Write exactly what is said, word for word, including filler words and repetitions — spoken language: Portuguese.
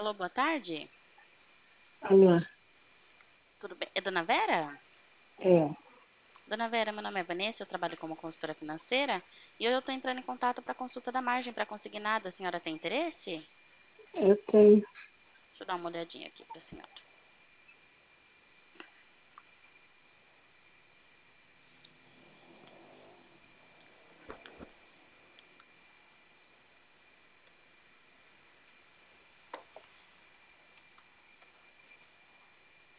Alô, boa tarde. Alô, Tudo bem? É Dona Vera? é, Dona Vera, meu nome é Vanessa, eu trabalho como consultora financeira e eu estou entrando em contato para consulta da margem para consignado. A senhora tem interesse? eu tenho. Deixa eu dar uma olhadinha aqui para a senhora.